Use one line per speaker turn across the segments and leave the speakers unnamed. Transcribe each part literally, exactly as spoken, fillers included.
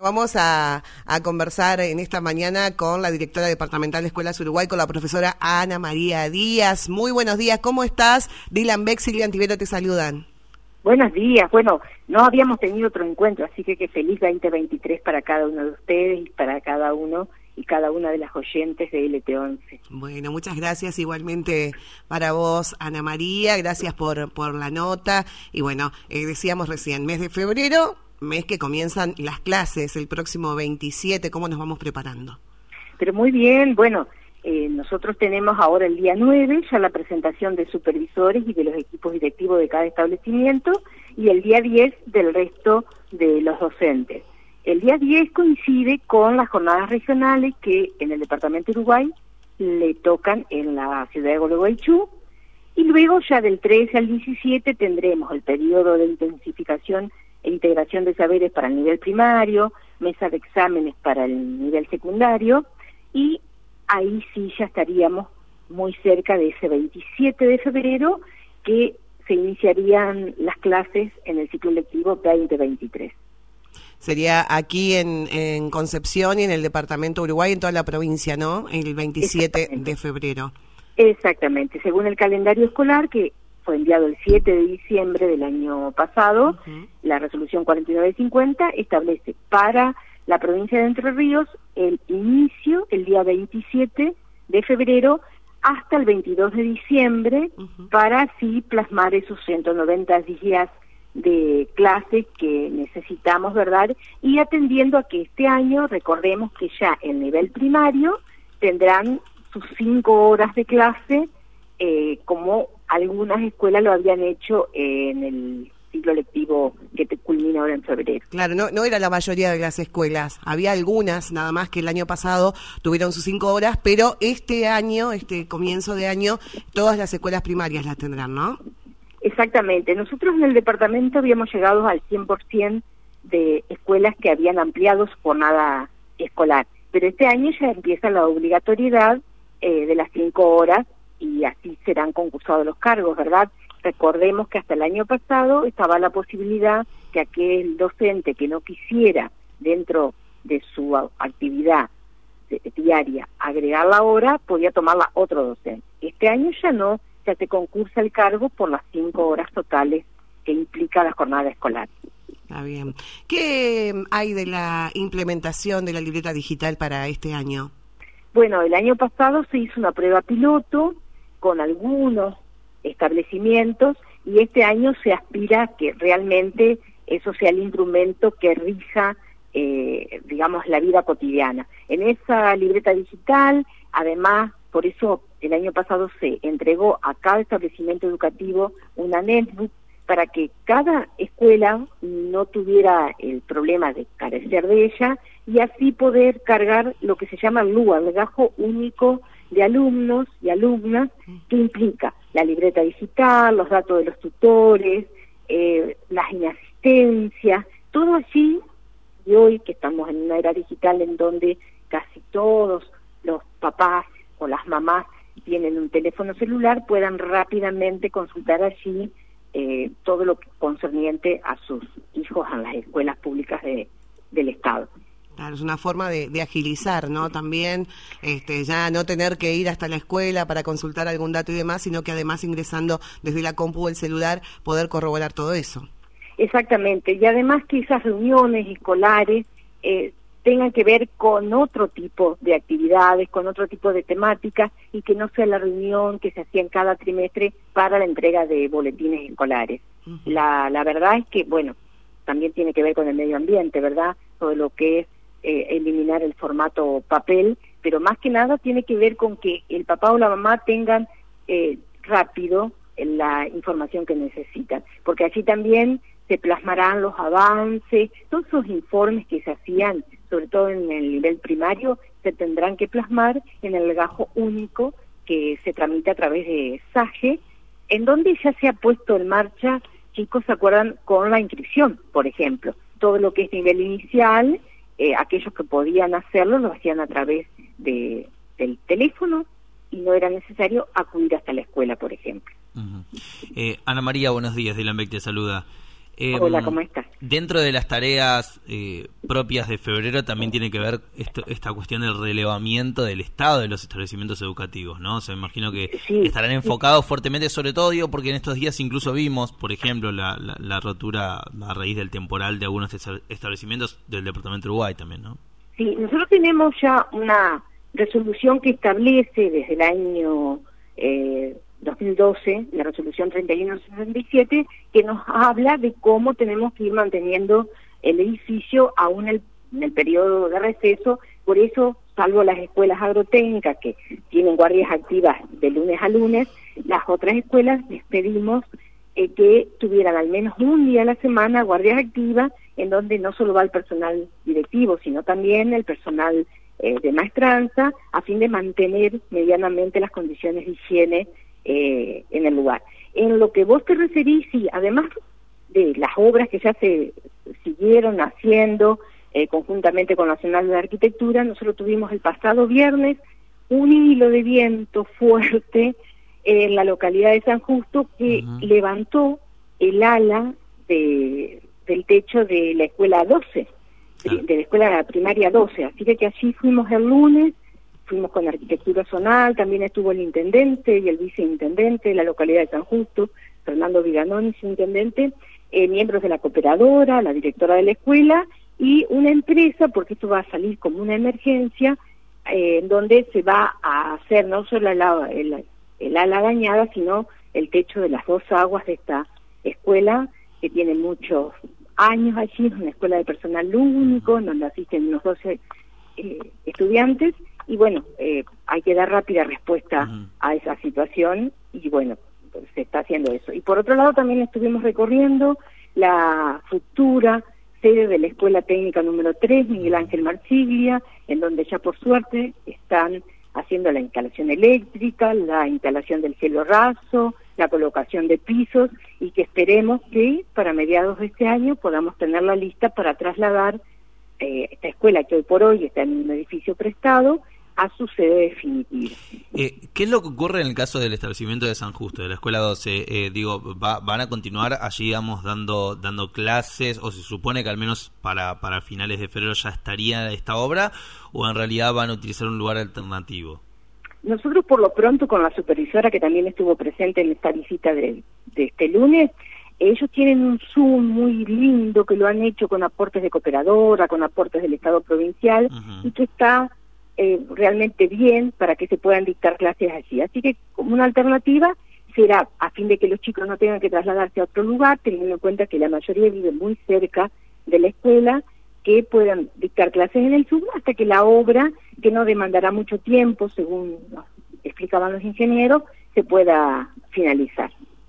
Vamos a, a conversar en esta mañana con la directora departamental de Escuelas Uruguay, con la profesora Ana María Díaz. Muy buenos días, ¿cómo estás? Dylan Beck, Silvia Antivero te saludan.
Buenos días. Bueno, no habíamos tenido otro encuentro, así que que feliz veinte veintitrés para cada uno de ustedes y para cada uno y cada una de las oyentes de L T once.
Bueno, muchas gracias igualmente para vos, Ana María, gracias por, por la nota. Y bueno, eh, decíamos recién, mes de febrero, mes que comienzan las clases, el próximo veintisiete, ¿cómo nos vamos preparando?
Pero muy bien, bueno, eh, nosotros tenemos ahora el día nueve ya la presentación de supervisores y de los equipos directivos de cada establecimiento, y el día diez del resto de los docentes. El día diez coincide con las jornadas regionales que en el departamento de Uruguay le tocan en la ciudad de Gualeguaychú, y luego ya del trece al diecisiete tendremos el periodo de intensificación e integración de saberes para el nivel primario, mesa de exámenes para el nivel secundario, y ahí sí ya estaríamos muy cerca de ese veintisiete de febrero que se iniciarían las clases en el ciclo lectivo veinte veintitrés.
Sería aquí en, en Concepción y en el departamento de Uruguay, en toda la provincia, ¿no? El veintisiete de febrero.
Exactamente, según el calendario escolar que fue enviado el siete de diciembre del año pasado, uh-huh. La resolución cuarenta y nueve cincuenta establece para la provincia de Entre Ríos el inicio el día veintisiete de febrero hasta el veintidós de diciembre, uh-huh. para así plasmar esos ciento noventa días de clases que necesitamos, ¿verdad? Y atendiendo a que este año, recordemos que ya el nivel primario tendrán sus cinco horas de clase, eh, como algunas escuelas lo habían hecho en el ciclo lectivo que te culmina ahora en febrero.
Claro, no, no era la mayoría de las escuelas, había algunas nada más que el año pasado tuvieron sus cinco horas, pero este año, este comienzo de año, todas las escuelas primarias las tendrán, ¿no?
Exactamente, nosotros en el departamento habíamos llegado al cien por ciento de escuelas que habían ampliado su jornada escolar, pero este año ya empieza la obligatoriedad eh, de las cinco horas, y así serán concursados los cargos, ¿verdad? Recordemos que hasta el año pasado estaba la posibilidad que aquel docente que no quisiera dentro de su actividad diaria agregar la hora, podía tomarla otro docente. Este año ya no, ya se concursa el cargo por las cinco horas totales que implica la jornada escolar.
Está bien. ¿Qué hay de la implementación de la libreta digital para este año?
Bueno, el año pasado se hizo una prueba piloto con algunos establecimientos, y este año se aspira a que realmente eso sea el instrumento que rija, eh, digamos, la vida cotidiana. En esa libreta digital, además, por eso el año pasado se entregó a cada establecimiento educativo una netbook para que cada escuela no tuviera el problema de carecer de ella, y así poder cargar lo que se llama el L U A, el legajo único de alumnos y alumnas, que implica la libreta digital, los datos de los tutores, eh, las inasistencias, todo allí. Y hoy que estamos en una era digital en donde casi todos los papás o las mamás tienen un teléfono celular, puedan rápidamente consultar allí eh, todo lo concerniente a sus hijos en las escuelas públicas de, del Estado.
Claro, es una forma de, de agilizar, ¿no? También este, ya no tener que ir hasta la escuela para consultar algún dato y demás, sino que además ingresando desde la compu o el celular poder corroborar todo eso.
Exactamente, y además que esas reuniones escolares eh, tengan que ver con otro tipo de actividades, con otro tipo de temáticas, y que no sea la reunión que se hacía en cada trimestre para la entrega de boletines escolares. Uh-huh. La, la verdad es que, bueno, también tiene que ver con el medio ambiente, ¿verdad? Todo lo que es Eh, eliminar el formato papel, pero más que nada tiene que ver con que el papá o la mamá tengan eh, rápido la información que necesitan, porque allí también se plasmarán los avances, todos esos informes que se hacían, sobre todo en el nivel primario, se tendrán que plasmar en el legajo único que se tramita a través de S A G E, en donde ya se ha puesto en marcha, chicos, ¿se acuerdan? Con la inscripción, por ejemplo, todo lo que es nivel inicial. Eh, aquellos que podían hacerlo lo hacían a través de, del teléfono, y no era necesario acudir hasta la escuela, por ejemplo.
Uh-huh. eh, Ana María, buenos días, Dylan Beck te saluda. Eh,
Hola, ¿cómo estás?
Dentro de las tareas eh, propias de febrero también tiene que ver esto, esta cuestión del relevamiento del estado de los establecimientos educativos, ¿no? O sea, me imagino que
Sí,
estarán enfocados fuertemente, sobre todo, digo, porque en estos días incluso vimos, por ejemplo, la, la, la rotura a raíz del temporal de algunos establecimientos del departamento de Uruguay también, ¿no?
Sí, nosotros tenemos ya una resolución que establece desde el año eh, dos mil doce, la resolución treinta y uno sesenta y siete, que nos habla de cómo tenemos que ir manteniendo el edificio aún el, en el periodo de receso. Por eso, salvo las escuelas agrotécnicas que tienen guardias activas de lunes a lunes, las otras escuelas les pedimos eh, que tuvieran al menos un día a la semana guardias activas, en donde no solo va el personal directivo, sino también el personal eh, de maestranza, a fin de mantener medianamente las condiciones de higiene Eh, en el lugar. En lo que vos te referís, sí, además de las obras que ya se siguieron haciendo eh, conjuntamente con la Nacional de Arquitectura, nosotros tuvimos el pasado viernes un hilo de viento fuerte en la localidad de San Justo que uh-huh. levantó el ala de, del techo de la escuela doce, uh-huh. de la escuela primaria doce, así que, que allí fuimos el lunes. Fuimos con Arquitectura Zonal, también estuvo el intendente y el viceintendente de la localidad de San Justo, Fernando Viganón, su intendente, eh, miembros de la cooperadora, la directora de la escuela y una empresa, porque esto va a salir como una emergencia, eh, en donde se va a hacer no solo el, el, el ala dañada, sino el techo de las dos aguas de esta escuela, que tiene muchos años allí, es una escuela de personal único, en donde asisten unos doce eh, estudiantes. Y bueno, eh, hay que dar rápida respuesta uh-huh. a esa situación y bueno, pues se está haciendo eso. Y por otro lado también estuvimos recorriendo la futura sede de la Escuela Técnica número tres, Miguel Ángel Marsiglia, en donde ya por suerte están haciendo la instalación eléctrica, la instalación del cielo raso, la colocación de pisos y que esperemos que para mediados de este año podamos tenerla lista para trasladar eh, esta escuela que hoy por hoy está en un edificio prestado a su sede definitiva.
Eh, ¿Qué es lo que ocurre en el caso del establecimiento de San Justo, de la Escuela doce? Eh, digo, va, ¿van a continuar allí, digamos, dando dando clases, o se supone que al menos para, para finales de febrero ya estaría esta obra, o en realidad van a utilizar un lugar alternativo?
Nosotros por lo pronto con la supervisora que también estuvo presente en esta visita de, de este lunes, ellos tienen un Zoom muy lindo que lo han hecho con aportes de cooperadora, con aportes del Estado provincial, uh-huh. y que está Eh, realmente bien para que se puedan dictar clases allí. Así que como una alternativa será a fin de que los chicos no tengan que trasladarse a otro lugar, teniendo en cuenta que la mayoría vive muy cerca de la escuela, que puedan dictar clases en el Zoom hasta que la obra, que no demandará mucho tiempo, según nos explicaban los ingenieros, se pueda finalizar.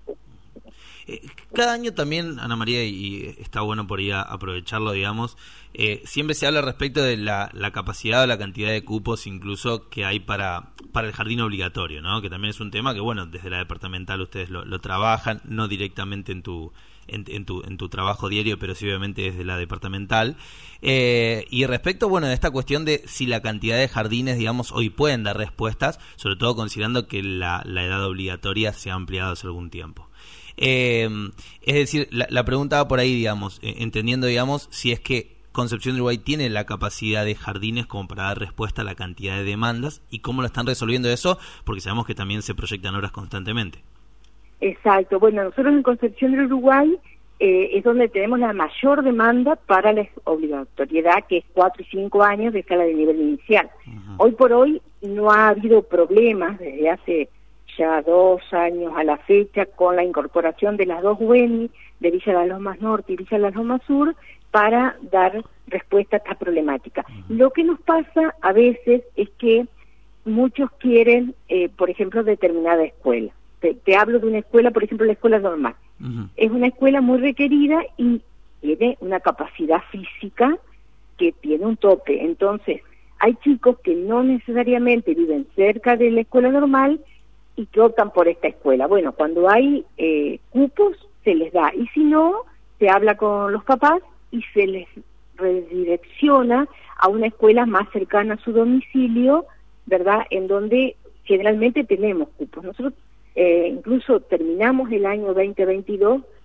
Eh, cada año también, Ana María, y está bueno por ahí aprovecharlo, digamos, eh, siempre se habla respecto de la, la capacidad o la cantidad de cupos incluso que hay para para el jardín obligatorio, ¿no? Que también es un tema que, bueno, desde la departamental ustedes lo, lo trabajan, no directamente en tu en, en tu en tu trabajo diario, pero sí obviamente desde la departamental. Eh, y respecto, bueno, de esta cuestión de si la cantidad de jardines, digamos, hoy pueden dar respuestas, sobre todo considerando que la, la edad obligatoria se ha ampliado hace algún tiempo. Eh, es decir, la, la pregunta va por ahí, digamos, eh, entendiendo, digamos, si es que Concepción del Uruguay tiene la capacidad de jardines como para dar respuesta a la cantidad de demandas y cómo lo están resolviendo eso, porque sabemos que también se proyectan obras constantemente.
Exacto, bueno, nosotros en Concepción del Uruguay eh, es donde tenemos la mayor demanda para la obligatoriedad, que es cuatro y cinco años de escala de nivel inicial. Uh-huh. Hoy por hoy no ha habido problemas desde hace ya dos años a la fecha con la incorporación de las dos U E N I de Villa Las Lomas Norte y Villa Las Lomas Sur para dar respuesta a esta problemática. Uh-huh. Lo que nos pasa a veces es que muchos quieren, eh, por ejemplo, determinada escuela. Te, te hablo de una escuela, por ejemplo, la escuela normal. Uh-huh. Es una escuela muy requerida y tiene una capacidad física que tiene un tope. Entonces, hay chicos que no necesariamente viven cerca de la escuela normal y que optan por esta escuela. Bueno, cuando hay eh, cupos, se les da. Y si no, se habla con los papás y se les redirecciona a una escuela más cercana a su domicilio, ¿verdad?, en donde generalmente tenemos cupos. Nosotros eh, incluso terminamos el año veinte veintidós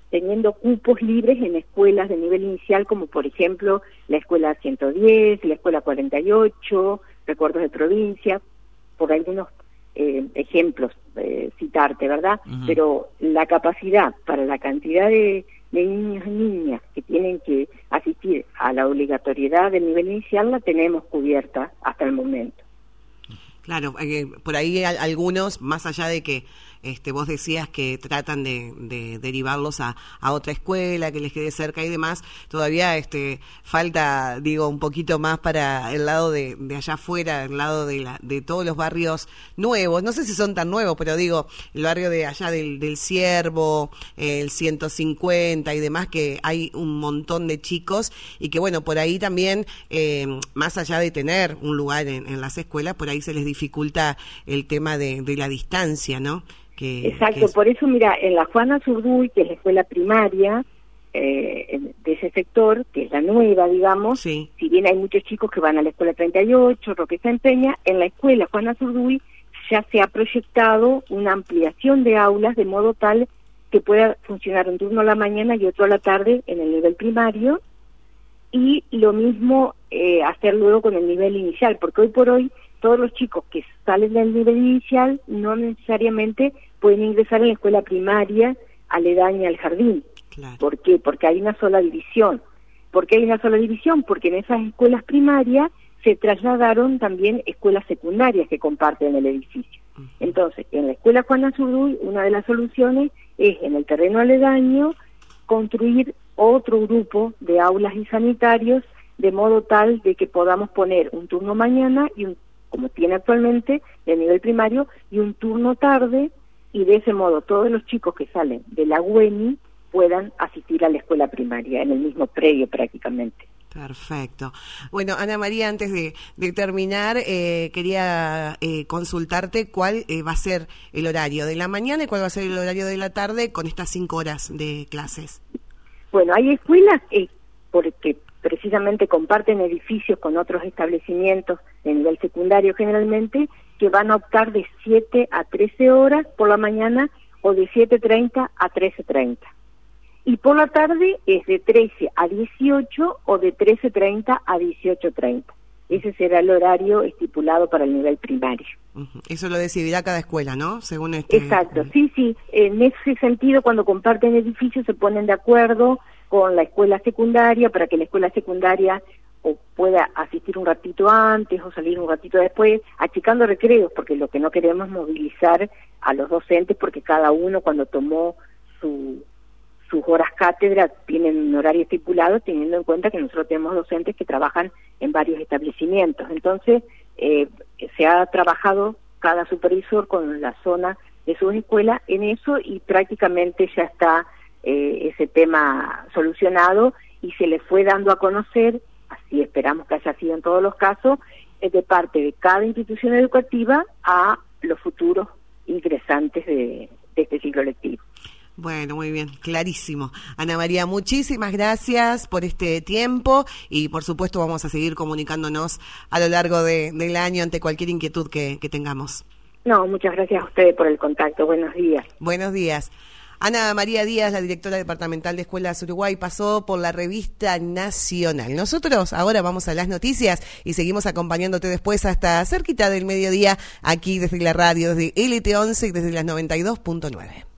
teniendo cupos libres en escuelas de nivel inicial, como por ejemplo la escuela ciento diez, la escuela cuarenta y ocho, Recuerdos de Provincia, por algunos eh, ejemplos eh, citarte, ¿verdad? Uh-huh. Pero la capacidad para la cantidad de, de niños y niñas que tienen que asistir a la obligatoriedad del nivel inicial la tenemos cubierta hasta el momento.
Claro, eh, por ahí a, algunos, más allá de que este, vos decías que tratan de, de derivarlos a, a otra escuela, que les quede cerca y demás, todavía este, falta, digo, un poquito más para el lado de, de allá afuera, el lado de, la, de todos los barrios nuevos, no sé si son tan nuevos, pero digo, el barrio de allá del, del Ciervo, el ciento cincuenta y demás, que hay un montón de chicos y que bueno, por ahí también, eh, más allá de tener un lugar en, en las escuelas, por ahí se les dificulta el tema de, de la distancia, ¿no? Que,
Exacto,
que es...
por eso mira, en la Juana Zurduy, que es la escuela primaria eh, de ese sector, que es la nueva, digamos,
sí.
Si bien hay muchos chicos que van a la escuela treinta y ocho, Roque Centeña, en la escuela Juana Zurduy ya se ha proyectado una ampliación de aulas de modo tal que pueda funcionar un turno a la mañana y otro a la tarde en el nivel primario, y lo mismo eh, hacer luego con el nivel inicial, porque hoy por hoy todos los chicos que salen del nivel inicial no necesariamente pueden ingresar en la escuela primaria aledaña al jardín.
Claro.
¿Por qué? Porque hay una sola división. ¿Por qué hay una sola división? Porque en esas escuelas primarias se trasladaron también escuelas secundarias que comparten el edificio. Uh-huh. Entonces, en la escuela Juana Zurduy, una de las soluciones es en el terreno aledaño construir otro grupo de aulas y sanitarios de modo tal de que podamos poner un turno mañana y un, como tiene actualmente, de nivel primario, y un turno tarde, y de ese modo todos los chicos que salen de la U E N I puedan asistir a la escuela primaria, en el mismo predio prácticamente.
Perfecto. Bueno, Ana María, antes de, de terminar, eh, quería eh, consultarte cuál eh, va a ser el horario de la mañana y cuál va a ser el horario de la tarde con estas cinco horas de clases.
Bueno, hay escuelas eh, porque precisamente comparten edificios con otros establecimientos de nivel secundario generalmente, que van a optar de siete a trece horas por la mañana o de siete treinta a trece treinta. Y por la tarde es de trece a dieciocho o de trece treinta a dieciocho treinta. Ese será el horario estipulado para el nivel primario.
Uh-huh. Eso lo decidirá cada escuela, ¿no? Según este...
Exacto, sí, sí. En ese sentido, cuando comparten edificios se ponen de acuerdo con la escuela secundaria para que la escuela secundaria o pueda asistir un ratito antes o salir un ratito después, achicando recreos, porque lo que no queremos es movilizar a los docentes, porque cada uno cuando tomó su... sus horas cátedra tienen un horario estipulado, teniendo en cuenta que nosotros tenemos docentes que trabajan en varios establecimientos. Entonces, eh, se ha trabajado cada supervisor con la zona de su escuela en eso y prácticamente ya está eh, ese tema solucionado y se le fue dando a conocer, así esperamos que haya sido en todos los casos, eh, de parte de cada institución educativa a los futuros ingresantes de, de este ciclo lectivo.
Bueno, muy bien, clarísimo. Ana María, muchísimas gracias por este tiempo y por supuesto vamos a seguir comunicándonos a lo largo de, del año ante cualquier inquietud que, que tengamos.
No, muchas gracias a ustedes por el contacto. Buenos días.
Buenos días. Ana María Díaz, la directora departamental de Escuelas Uruguay, pasó por la Revista Nacional. Nosotros ahora vamos a las noticias y seguimos acompañándote después hasta cerquita del mediodía aquí desde la radio, desde L T once y desde las noventa y dos punto nueve.